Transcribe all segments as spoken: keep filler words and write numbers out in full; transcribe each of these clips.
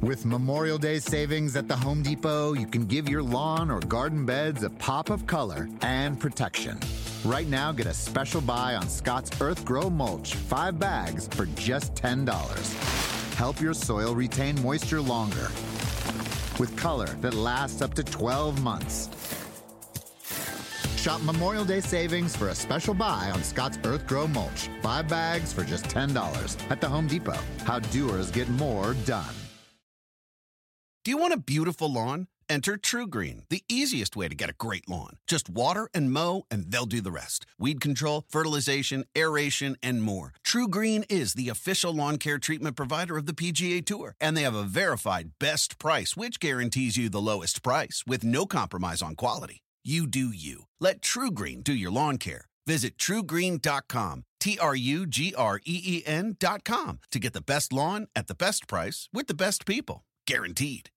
With Memorial Day savings at the Home Depot, you can give your lawn or garden beds a pop of color and protection. Right now, get a special buy on Scott's Earth Grow Mulch, five bags for just ten dollars. Help your soil retain moisture longer with color that lasts up to twelve months. Shop Memorial Day savings for a special buy on Scott's Earth Grow Mulch, five bags for just ten dollars at the Home Depot. How doers get more done. Do you want a beautiful lawn? Enter TruGreen, the easiest way to get a great lawn. Just water and mow, and they'll do the rest. Weed control, fertilization, aeration, and more. TruGreen is the official lawn care treatment provider of the P G A Tour, and they have a verified best price, which guarantees you the lowest price with no compromise on quality. You do you. Let TruGreen do your lawn care. Visit True Green dot com, T R U G R E E N dot com, to get the best lawn at the best price with the best people. Guaranteed.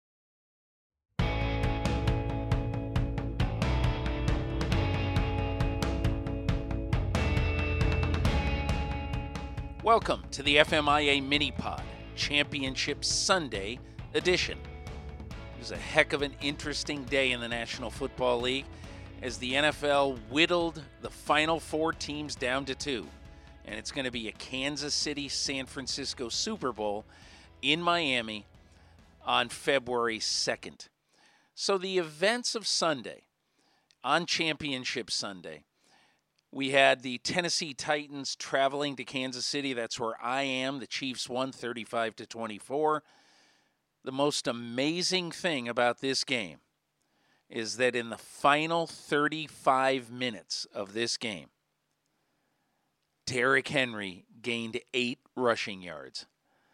Welcome to the F M I A Mini-Pod, Championship Sunday edition. It was a heck of an interesting day in the National Football League as the N F L whittled the final four teams down to two. And it's going to be a Kansas City-San Francisco Super Bowl in Miami on February second. So the events of Sunday, on Championship Sunday, we had the Tennessee Titans traveling to Kansas City. That's where I am. The Chiefs won thirty-five to twenty-four. The most amazing thing about this game is that in the final thirty-five minutes of this game, Derrick Henry gained eight rushing yards.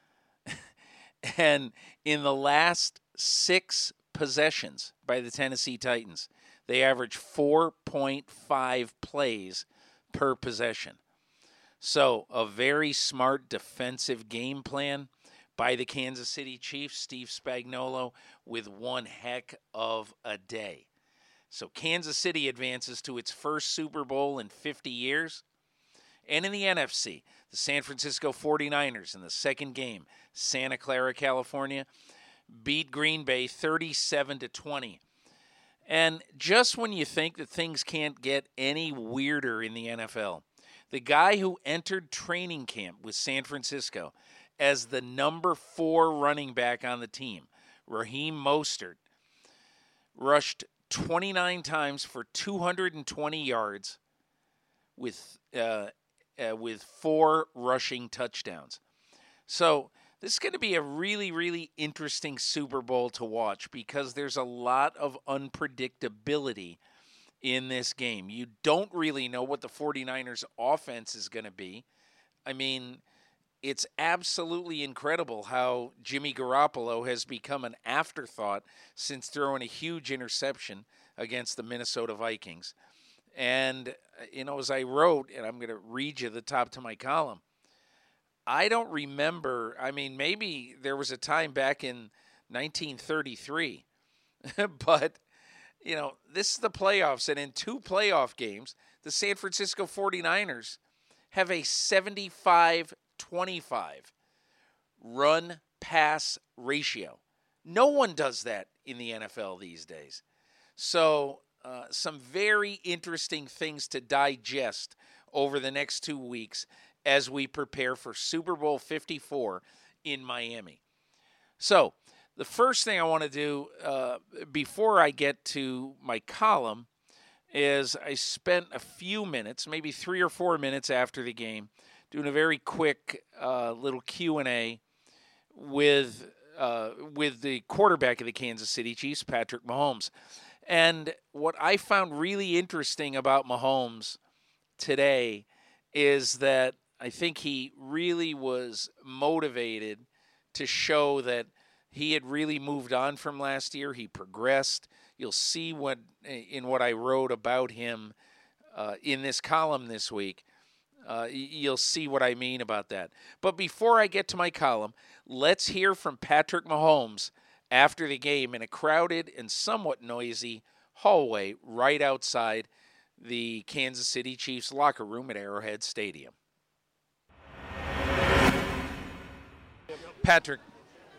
And in the last six possessions by the Tennessee Titans, they average four point five plays per possession. So a very smart defensive game plan by the Kansas City Chiefs, Steve Spagnuolo, with one heck of a day. So Kansas City advances to its first Super Bowl in fifty years. And in the N F C, the San Francisco forty-niners in the second game, Santa Clara, California, beat Green Bay thirty-seven to twenty. And just when you think that things can't get any weirder in the N F L, the guy who entered training camp with San Francisco as the number four running back on the team, Raheem Mostert, rushed twenty-nine times for two hundred twenty yards with uh, uh, with four rushing touchdowns. So this is going to be a really, really interesting Super Bowl to watch because there's a lot of unpredictability in this game. You don't really know what the forty-niners offense is going to be. I mean, it's absolutely incredible how Jimmy Garoppolo has become an afterthought since throwing a huge interception against the Minnesota Vikings. And, you know, as I wrote, and I'm going to read you the top to my column, I don't remember, I mean, maybe there was a time back in nineteen thirty-three, but, you know, this is the playoffs, and in two playoff games, the San Francisco forty-niners have a seventy-five twenty-five run-pass ratio. No one does that in the N F L these days. So, uh, some very interesting things to digest over the next two weeks as we prepare for Super Bowl fifty-four in Miami. So, the first thing I want to do uh, before I get to my column is I spent a few minutes, maybe three or four minutes after the game, doing a very quick uh, little Q and A with uh, with the quarterback of the Kansas City Chiefs, Patrick Mahomes. And what I found really interesting about Mahomes today is that I think he really was motivated to show that he had really moved on from last year. He progressed. You'll see what in what I wrote about him uh, in this column this week. Uh, you'll see what I mean about that. But before I get to my column, let's hear from Patrick Mahomes after the game in a crowded and somewhat noisy hallway right outside the Kansas City Chiefs locker room at Arrowhead Stadium. Patrick,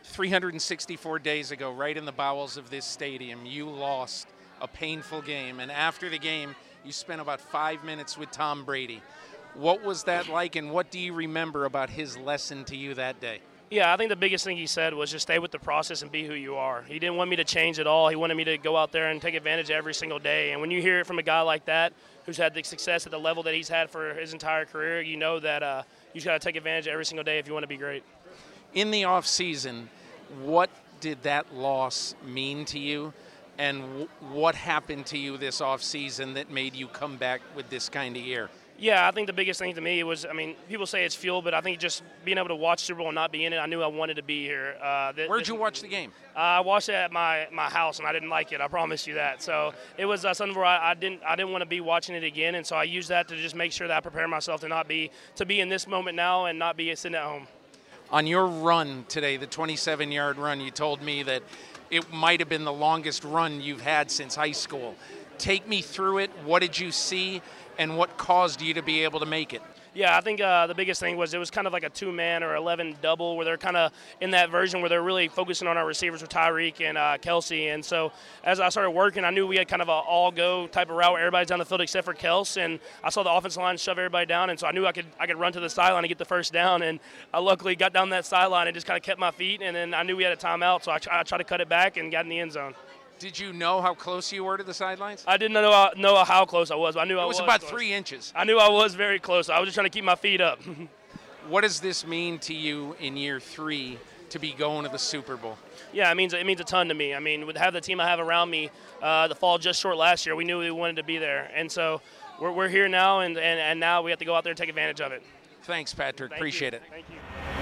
three hundred sixty-four days ago, right in the bowels of this stadium, you lost a painful game. And after the game, you spent about five minutes with Tom Brady. What was that like, and what do you remember about his lesson to you that day? Yeah, I think the biggest thing he said was just stay with the process and be who you are. He didn't want me to change at all. He wanted me to go out there and take advantage every single day. And when you hear it from a guy like that, who's had the success at the level that he's had for his entire career, you know that uh, you just got to take advantage every single day if you want to be great. In the off season, what did that loss mean to you? And w- what happened to you this off season that made you come back with this kind of year? Yeah, I think the biggest thing to me was, I mean, people say it's fuel, but I think just being able to watch Super Bowl and not be in it, I knew I wanted to be here. Uh, th- Where'd you watch the game? Uh, I watched it at my, my house, and I didn't like it. I promise you that. So it was uh, something where I, I didn't I didn't want to be watching it again, and so I used that to just make sure that I prepare myself to not be to be in this moment now and not be sitting at home. On your run today, the twenty-seven-yard run, you told me that it might have been the longest run you've had since high school. Take me through it. What did you see, and what caused you to be able to make it? Yeah, I think uh, the biggest thing was it was kind of like a two-man or eleven double where they're kind of in that version where they're really focusing on our receivers with Tyreek and uh, Kelsey. And so as I started working, I knew we had kind of an all-go type of route where everybody's down the field except for Kels. And I saw the offensive line shove everybody down, and so I knew I could I could run to the sideline and get the first down. And I luckily got down that sideline and just kind of kept my feet. And then I knew we had a timeout, so I, I tried to cut it back and got in the end zone. Did you know how close you were to the sidelines? I didn't know uh, know how close I was, but I knew it I was. was. It was about close. three inches. I knew I was very close. I was just trying to keep my feet up. What does this mean to you in year three to be going to the Super Bowl? Yeah, it means it means a ton to me. I mean, with have the team I have around me, uh, the fall just short last year, we knew we wanted to be there, and so we're we're here now, and, and, and now we have to go out there and take advantage of it. Thanks, Patrick. Thank Appreciate you. it. Thank you.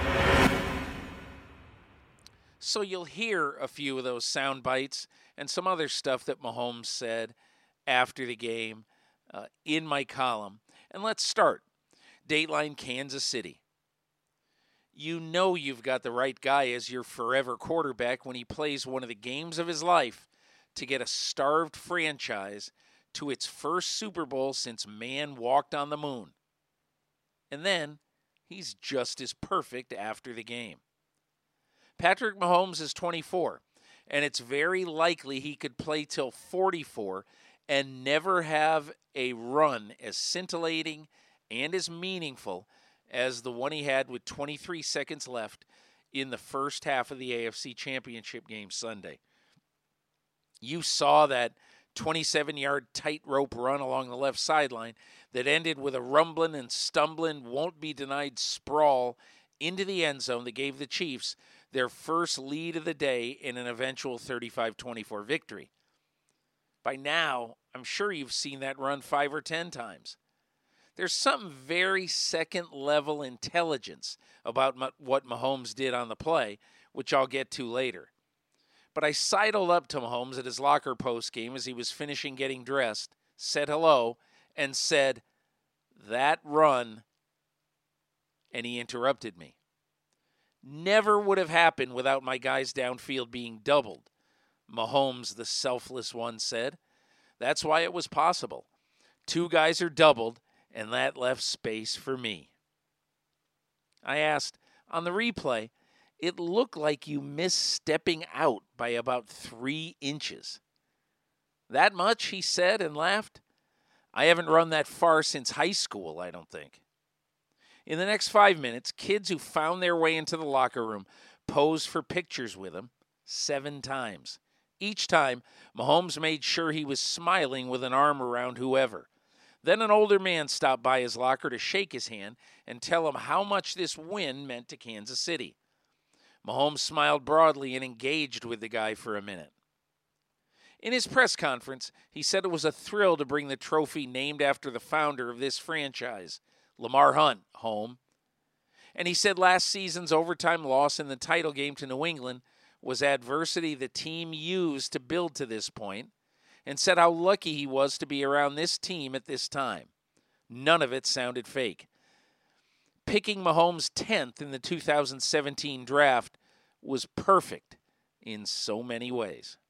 So you'll hear a few of those sound bites and some other stuff that Mahomes said after the game uh, in my column. And let's start. Dateline Kansas City. You know you've got the right guy as your forever quarterback when he plays one of the games of his life to get a starved franchise to its first Super Bowl since man walked on the moon. And then he's just as perfect after the game. Patrick Mahomes is twenty-four, and it's very likely he could play till forty-four and never have a run as scintillating and as meaningful as the one he had with twenty-three seconds left in the first half of the A F C Championship game Sunday. You saw that twenty-seven-yard tightrope run along the left sideline that ended with a rumbling and stumbling, won't-be-denied sprawl into the end zone that gave the Chiefs their first lead of the day in an eventual thirty-five twenty-four victory. By now, I'm sure you've seen that run five or ten times. There's something very second-level intelligence about what Mahomes did on the play, which I'll get to later. But I sidled up to Mahomes at his locker post game as he was finishing getting dressed, said hello, and said, "That run," and he interrupted me. Never would have happened without my guys downfield being doubled, Mahomes, the selfless one, said. That's why it was possible. Two guys are doubled, and that left space for me. I asked, on the replay, it looked like you missed stepping out by about three inches. That much, he said and laughed. I haven't run that far since high school, I don't think. In the next five minutes, kids who found their way into the locker room posed for pictures with him seven times. Each time, Mahomes made sure he was smiling with an arm around whoever. Then an older man stopped by his locker to shake his hand and tell him how much this win meant to Kansas City. Mahomes smiled broadly and engaged with the guy for a minute. In his press conference, he said it was a thrill to bring the trophy named after the founder of this franchise, Lamar Hunt, home. And he said last season's overtime loss in the title game to New England was adversity the team used to build to this point, and said how lucky he was to be around this team at this time. None of it sounded fake. Picking Mahomes tenth in the two thousand seventeen draft was perfect in so many ways.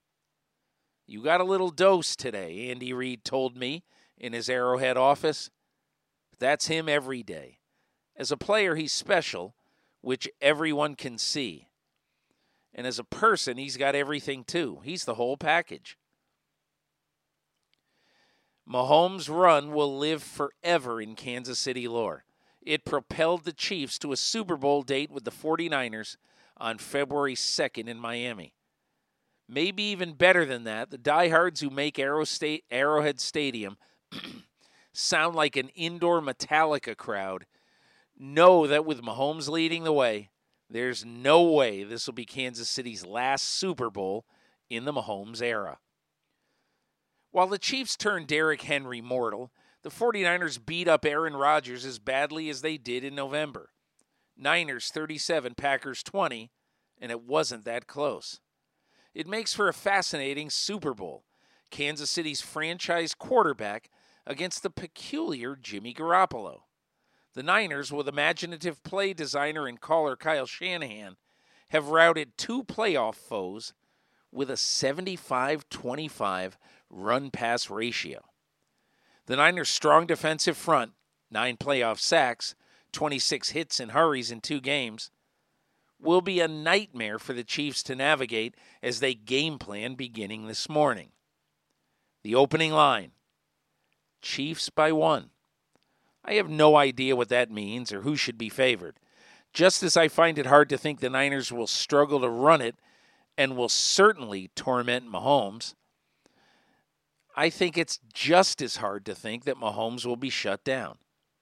You got a little dose today, Andy Reid told me in his Arrowhead office. That's him every day. As a player, he's special, which everyone can see. And as a person, he's got everything too. He's the whole package. Mahomes' run will live forever in Kansas City lore. It propelled the Chiefs to a Super Bowl date with the forty-niners on February second in Miami. Maybe even better than that, the diehards who make Arrow State, Arrowhead Stadium sound like an indoor Metallica crowd know that with Mahomes leading the way, there's no way this will be Kansas City's last Super Bowl in the Mahomes era. While the Chiefs turned Derrick Henry mortal, the forty-niners beat up Aaron Rodgers as badly as they did in November. Niners thirty-seven, Packers twenty, and it wasn't that close. It makes for a fascinating Super Bowl. Kansas City's franchise quarterback against the peculiar Jimmy Garoppolo. The Niners, with imaginative play designer and caller Kyle Shanahan, have routed two playoff foes with a seventy-five twenty-five run-pass ratio. The Niners' strong defensive front, nine playoff sacks, twenty-six hits and hurries in two games, will be a nightmare for the Chiefs to navigate as they game plan beginning this morning. The opening line, Chiefs by one. I have no idea what that means or who should be favored. Just as I find it hard to think the Niners will struggle to run it and will certainly torment Mahomes, I think it's just as hard to think that Mahomes will be shut down.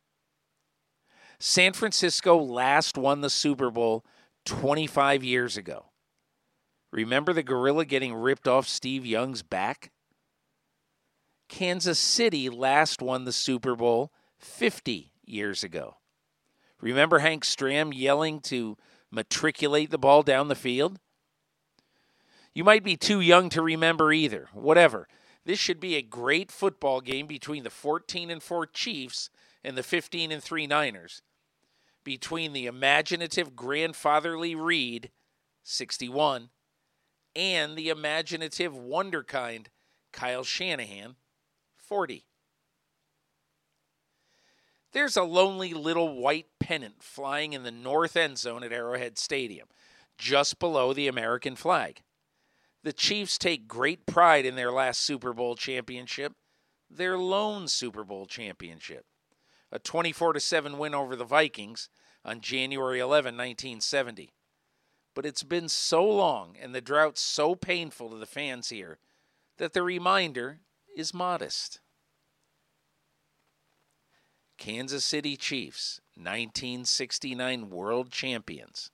San Francisco last won the Super Bowl twenty-five years ago. Remember the gorilla getting ripped off Steve Young's back? Kansas City last won the Super Bowl fifty years ago. Remember Hank Stram yelling to matriculate the ball down the field? You might be too young to remember either. Whatever. This should be a great football game between the fourteen and four Chiefs and the fifteen and three Niners. Between the imaginative grandfatherly Reed, sixty-one, and the imaginative wonderkind Kyle Shanahan, forty. There's a lonely little white pennant flying in the north end zone at Arrowhead Stadium, just below the American flag. The Chiefs take great pride in their last Super Bowl championship, their lone Super Bowl championship, a twenty-four to seven win over the Vikings on January eleventh, nineteen seventy. But it's been so long and the drought so painful to the fans here that the reminder is modest. Kansas City Chiefs, nineteen sixty-nine world champions.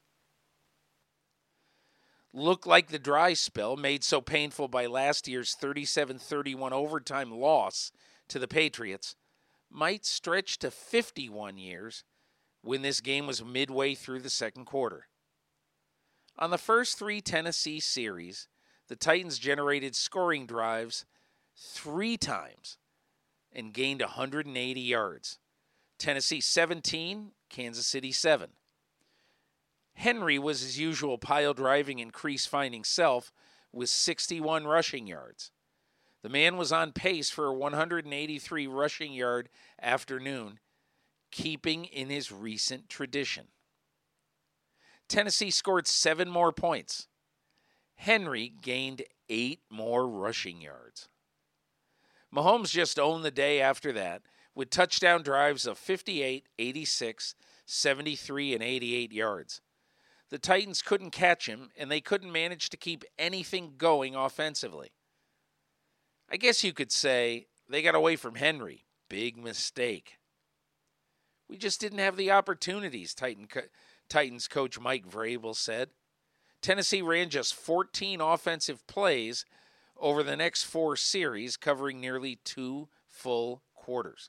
Look like the dry spell made so painful by last year's thirty-seven thirty-one overtime loss to the Patriots might stretch to fifty-one years when this game was midway through the second quarter. On the first three Tennessee series, the Titans generated scoring drives three times and gained one hundred eighty yards. Tennessee seventeen, Kansas City seven. Henry was his usual pile driving and crease finding self with sixty-one rushing yards. The man was on pace for a one hundred eighty-three rushing yard afternoon, keeping in his recent tradition. Tennessee scored seven more points. Henry gained eight more rushing yards. Mahomes just owned the day after that with touchdown drives of fifty-eight, eighty-six, seventy-three, and eighty-eight yards. The Titans couldn't catch him, and they couldn't manage to keep anything going offensively. I guess you could say they got away from Henry. Big mistake. We just didn't have the opportunities, Titan co- Titans coach Mike Vrabel said. Tennessee ran just fourteen offensive plays over the next four series, covering nearly two full quarters.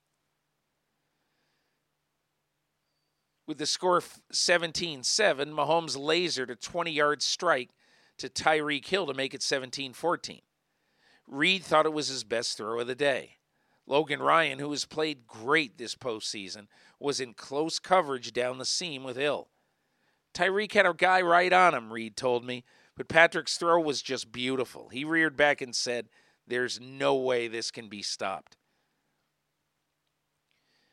With the score seventeen seven, Mahomes lasered a twenty-yard strike to Tyreek Hill to make it seventeen fourteen. Reed thought it was his best throw of the day. Logan Ryan, who has played great this postseason, was in close coverage down the seam with Hill. Tyreek had a guy right on him, Reed told me, but Patrick's throw was just beautiful. He reared back and said, "There's no way this can be stopped."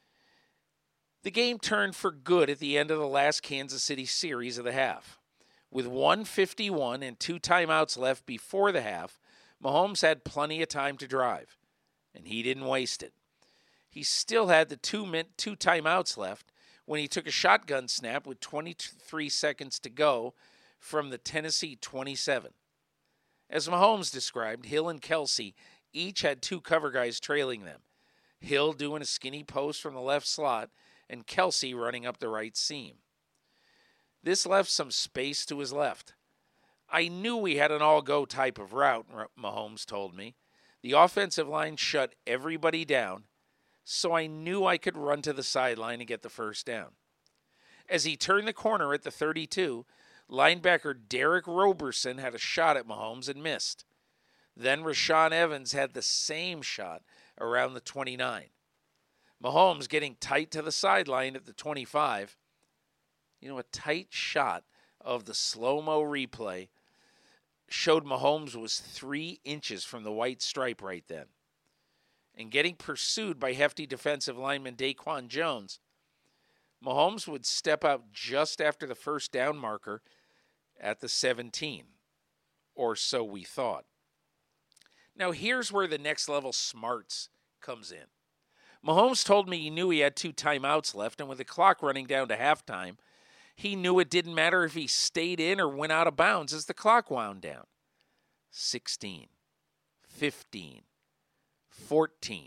The game turned for good at the end of the last Kansas City series of the half. With one fifty-one and two timeouts left before the half, Mahomes had plenty of time to drive, and he didn't waste it. He still had the two, min- two timeouts left when he took a shotgun snap with twenty-three seconds to go from the Tennessee twenty-seven. As Mahomes described, Hill and Kelce each had two cover guys trailing them, Hill doing a skinny post from the left slot and Kelce running up the right seam. This left some space to his left. I knew we had an all-go type of route, Mahomes told me. The offensive line shut everybody down, so I knew I could run to the sideline and get the first down. As he turned the corner at the thirty-two, linebacker Derek Roberson had a shot at Mahomes and missed. Then Rashaan Evans had the same shot around the twenty-nine. Mahomes getting tight to the sideline at the twenty-five. You know, a tight shot of the slow-mo replay showed Mahomes was three inches from the white stripe right then. And getting pursued by hefty defensive lineman Daquan Jones, Mahomes would step out just after the first down marker at the seventeen, or so we thought. Now here's where the next level smarts comes in. Mahomes told me he knew he had two timeouts left, and with the clock running down to halftime, he knew it didn't matter if he stayed in or went out of bounds as the clock wound down. sixteen, fifteen, fourteen,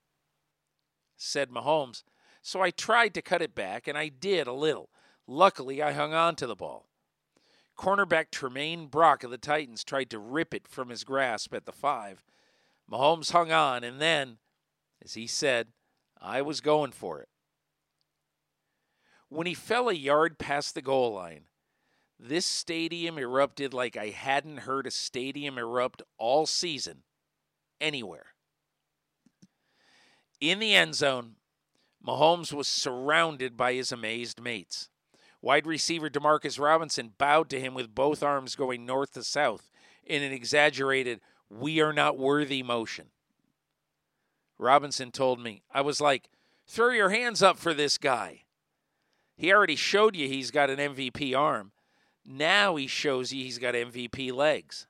said Mahomes. So I tried to cut it back, and I did a little. Luckily, I hung on to the ball. Cornerback Tremaine Brock of the Titans tried to rip it from his grasp at the five. Mahomes hung on, and then, as he said, I was going for it. When he fell a yard past the goal line, this stadium erupted like I hadn't heard a stadium erupt all season anywhere. In the end zone, Mahomes was surrounded by his amazed mates. Wide receiver Demarcus Robinson bowed to him with both arms going north to south in an exaggerated, "we are not worthy" motion. Robinson told me, I was like, throw your hands up for this guy. He already showed you he's got an M V P arm. Now he shows you he's got M V P legs.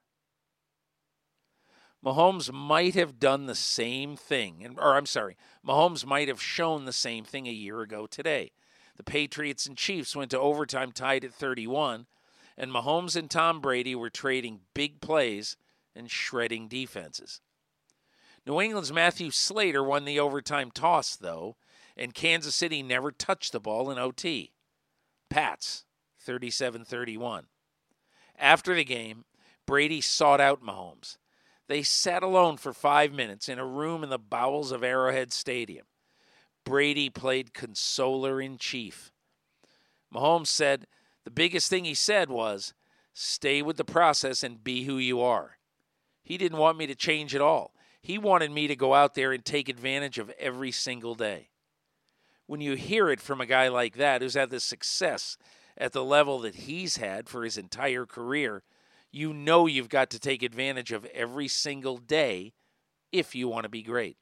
Mahomes might have done the same thing, or I'm sorry, Mahomes might have shown the same thing a year ago today. The Patriots and Chiefs went to overtime tied at thirty-one, and Mahomes and Tom Brady were trading big plays and shredding defenses. New England's Matthew Slater won the overtime toss, though, and Kansas City never touched the ball in O T. Pats, thirty-seven thirty-one. After the game, Brady sought out Mahomes. They sat alone for five minutes in a room in the bowels of Arrowhead Stadium. Brady played consoler-in-chief. Mahomes said the biggest thing he said was, stay with the process and be who you are. He didn't want me to change at all. He wanted me to go out there and take advantage of every single day. When you hear it from a guy like that who's had the success at the level that he's had for his entire career, you know you've got to take advantage of every single day if you want to be great.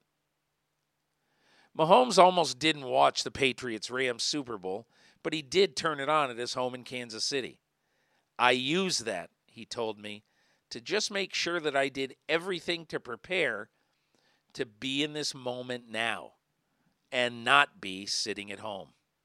Mahomes almost didn't watch the Patriots-Rams Super Bowl, but he did turn it on at his home in Kansas City. I used that, he told me, to just make sure that I did everything to prepare to be in this moment now and not be sitting at home.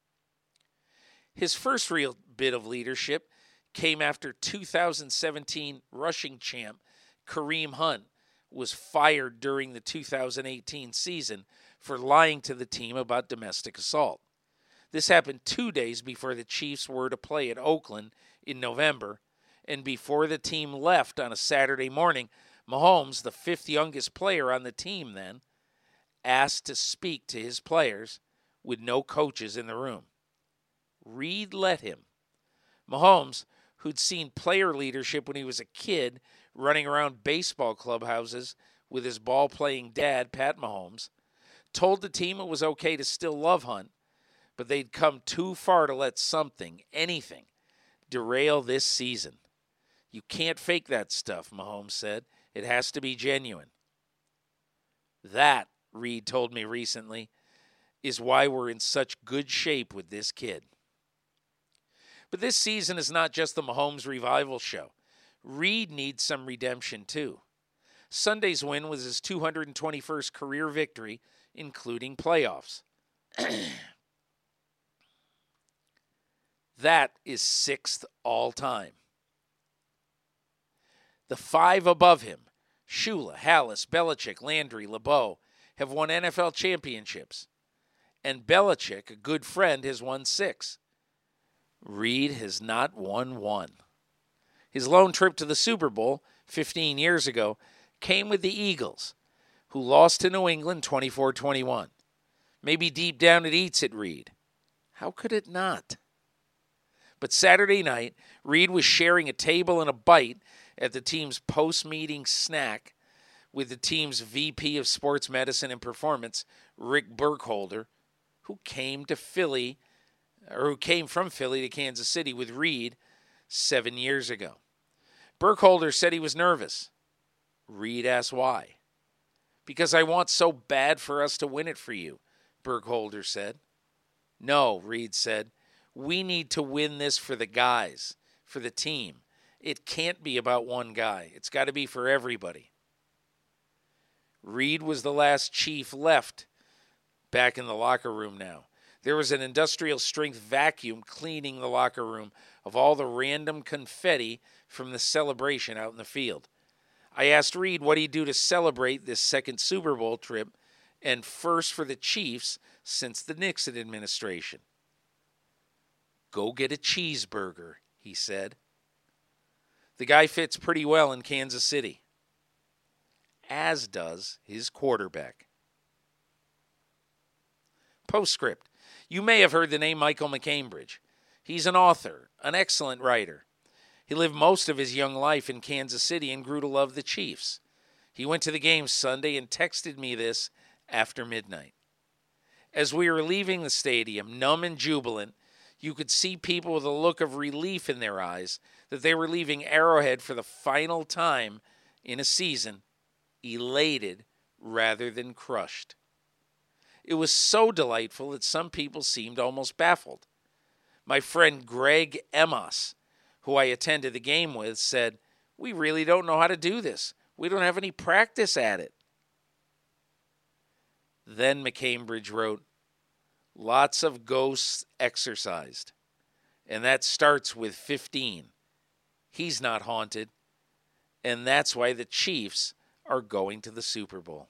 His first real bit of leadership came after two thousand seventeen rushing champ Kareem Hunt was fired during the two thousand eighteen season for lying to the team about domestic assault. This happened two days before the Chiefs were to play at Oakland in November, and before the team left on a Saturday morning. Mahomes, the fifth youngest player on the team then, asked to speak to his players with no coaches in the room. Reed let him. Mahomes, who'd seen player leadership when he was a kid running around baseball clubhouses with his ball-playing dad, Pat Mahomes, told the team it was okay to still love Hunt, but they'd come too far to let something, anything, derail this season. You can't fake that stuff, Mahomes said. It has to be genuine. That, Reed told me recently, is why we're in such good shape with this kid. But this season is not just the Mahomes revival show. Reed needs some redemption too. Sunday's win was his two hundred twenty-first career victory, including playoffs. That is sixth all time. The five above him, Shula, Hallis, Belichick, Landry, LeBeau, have won N F L championships. And Belichick, a good friend, has won six. Reed has not won one. His lone trip to the Super Bowl fifteen years ago came with the Eagles, who lost to New England twenty-four twenty-one. Maybe deep down it eats at Reed. How could it not? But Saturday night, Reed was sharing a table and a bite at the team's post-meeting snack with the team's V P of Sports Medicine and Performance, Rick Burkholder, who came to Philly, or who came from Philly to Kansas City with Reed seven years ago. Burkholder said he was nervous. Reed asked why. Because I want so bad for us to win it for you, Burkholder said. No, Reed said, we need to win this for the guys, for the team. It can't be about one guy. It's got to be for everybody. Reed was the last Chief left back in the locker room now. There was an industrial-strength vacuum cleaning the locker room of all the random confetti from the celebration out in the field. I asked Reed what he'd do to celebrate this second Super Bowl trip and first for the Chiefs since the Nixon administration. Go get a cheeseburger, he said. The guy fits pretty well in Kansas City, as does his quarterback. Postscript. You may have heard the name Michael McCambridge. He's an author, an excellent writer. He lived most of his young life in Kansas City and grew to love the Chiefs. He went to the game Sunday and texted me this after midnight. As we were leaving the stadium, numb and jubilant, you could see people with a look of relief in their eyes that they were leaving Arrowhead for the final time in a season, elated rather than crushed. It was so delightful that some people seemed almost baffled. My friend Greg Emos, who I attended the game with, said, we really don't know how to do this. We don't have any practice at it. Then McCambridge wrote, lots of ghosts exorcised. And that starts with fifteen. He's not haunted. And that's why the Chiefs are going to the Super Bowl.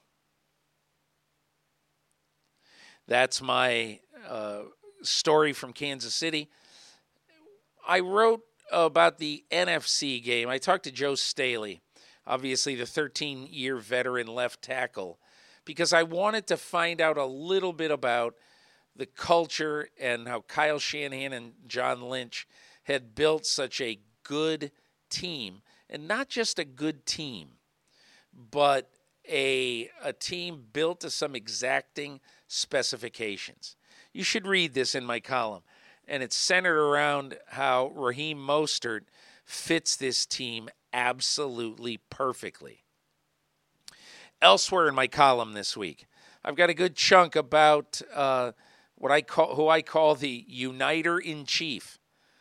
That's my uh, story from Kansas City. I wrote about the N F C game. I talked to Joe Staley, obviously the thirteen-year veteran left tackle, because I wanted to find out a little bit about the culture and how Kyle Shanahan and John Lynch had built such a good team. And not just a good team, but a, a team built to some exacting specifications. You should read this in my column. And it's centered around how Raheem Mostert fits this team absolutely perfectly. Elsewhere in my column this week, I've got a good chunk about uh, what I call who I call the Uniter in Chief.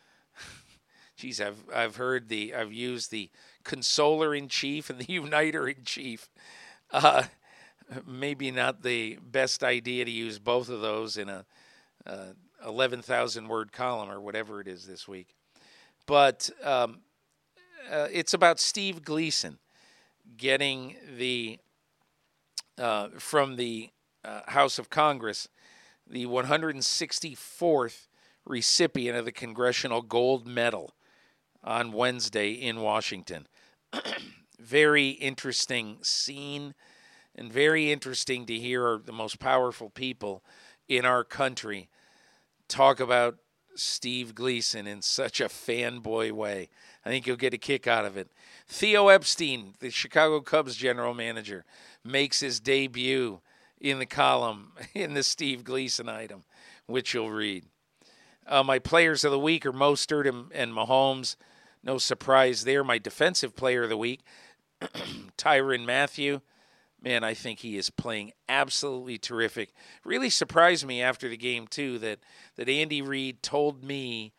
Geez, I've I've heard the I've used the Consoler in Chief and the Uniter in Chief. Uh, maybe not the best idea to use both of those in a uh, eleven thousand word column or whatever it is this week. But um, uh, it's about Steve Gleason getting the, uh, from the uh, House of Congress, the one hundred sixty-fourth recipient of the Congressional Gold Medal on Wednesday in Washington. Very interesting scene and very interesting to hear the most powerful people in our country talk about Steve Gleason in such a fanboy way. I think you'll get a kick out of it. Theo Epstein, the Chicago Cubs general manager, makes his debut in the column in the Steve Gleason item, which you'll read. Uh, my players of the week are Mostert and, and Mahomes. No surprise there. My defensive player of the week, Tyrann Mathieu. Man, I think he is playing absolutely terrific. Really surprised me after the game, too, that, that Andy Reid told me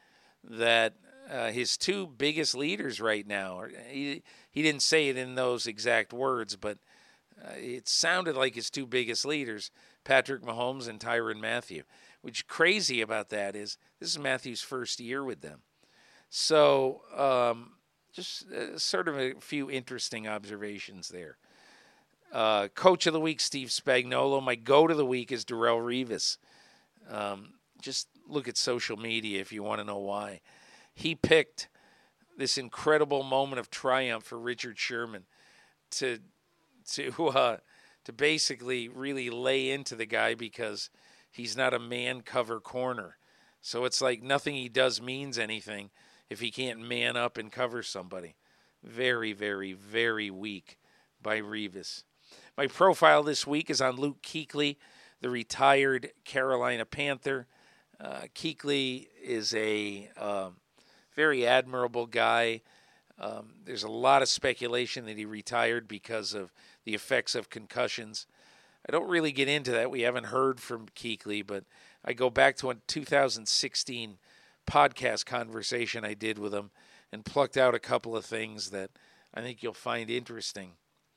that uh, his two biggest leaders right now, are, he, he didn't say it in those exact words, but uh, it sounded like his two biggest leaders, Patrick Mahomes and Tyrann Mathieu. What's crazy about that is this is Matthew's first year with them. So um, just uh, sort of a few interesting observations there. Uh, Coach of the Week, Steve Spagnuolo. My Goat of the Week is Darrelle Revis. Um, just look at social media if you want to know why. He picked this incredible moment of triumph for Richard Sherman to to uh, to basically really lay into the guy because he's not a man cover corner. So it's like nothing he does means anything if he can't man up and cover somebody. Very, very, very weak by Revis. My profile this week is on Luke Kuechly, the retired Carolina Panther. Uh, Kuechly is a um, very admirable guy. Um, there's a lot of speculation that he retired because of the effects of concussions. I don't really get into that. We haven't heard from Kuechly, but I go back to a two thousand sixteen podcast conversation I did with him and plucked out a couple of things that I think you'll find interesting.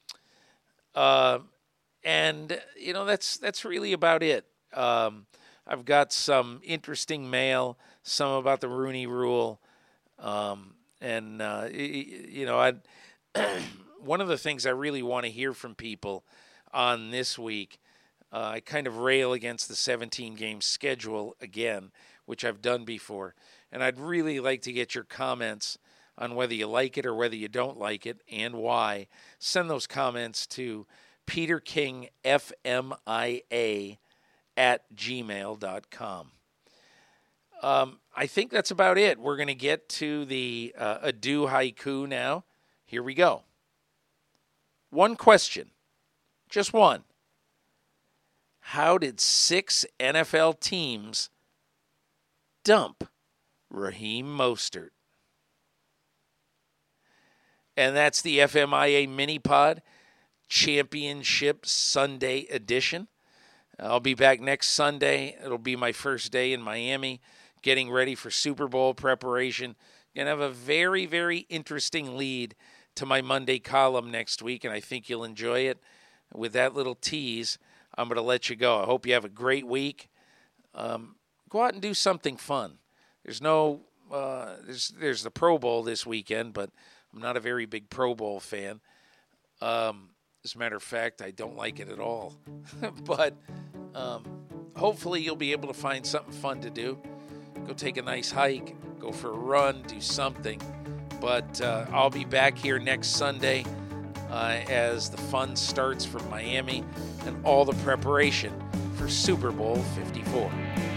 Uh, and, you know, that's that's really about it. Um, I've got some interesting mail, some about the Rooney Rule. Um, and, uh, you know, I one of the things I really want to hear from people on this week, uh, I kind of rail against the seventeen-game schedule again, which I've done before. And I'd really like to get your comments on whether you like it or whether you don't like it and why. Send those comments to Peter King F M I A at gmail dot com. Um, I think that's about it. We're going to get to the uh, adieu haiku now. Here we go. One question. Just one. How did six N F L teams dump Raheem Mostert? And that's the F M I A Mini-Pod Championship Sunday edition. I'll be back next Sunday. It'll be my first day in Miami, getting ready for Super Bowl preparation. Going to have a very, very interesting lead to my Monday column next week, and I think you'll enjoy it. With that little tease, I'm going to let you go. I hope you have a great week. Um, go out and do something fun. There's no, uh, there's there's the Pro Bowl this weekend, but I'm not a very big Pro Bowl fan. Um, as a matter of fact, I don't like it at all. But um, hopefully you'll be able to find something fun to do. Go take a nice hike, go for a run, do something. But uh, I'll be back here next Sunday uh, as the fun starts from Miami and all the preparation for Super Bowl fifty-four.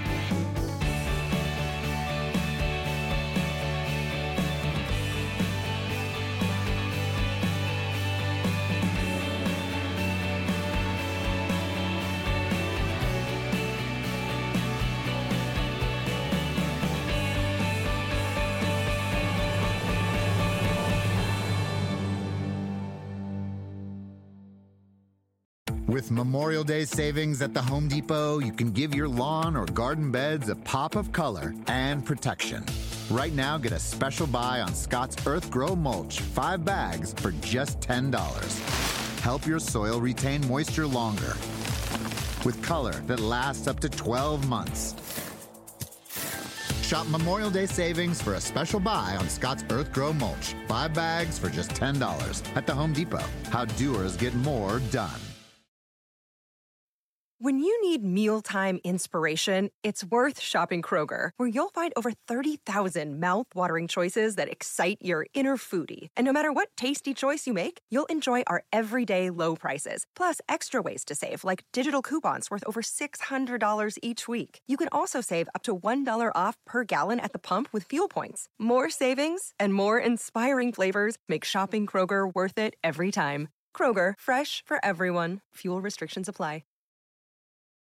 With Memorial Day savings at the Home Depot, you can give your lawn or garden beds a pop of color and protection. Right now, get a special buy on Scott's Earth Grow Mulch, five bags for just ten dollars. Help your soil retain moisture longer with color that lasts up to twelve months. Shop Memorial Day savings for a special buy on Scott's Earth Grow Mulch, five bags for just ten dollars at the Home Depot. How doers get more done. When you need mealtime inspiration, it's worth shopping Kroger, where you'll find over thirty thousand mouth-watering choices that excite your inner foodie. And no matter what tasty choice you make, you'll enjoy our everyday low prices, plus extra ways to save, like digital coupons worth over six hundred dollars each week. You can also save up to one dollar off per gallon at the pump with fuel points. More savings and more inspiring flavors make shopping Kroger worth it every time. Kroger, fresh for everyone. Fuel restrictions apply.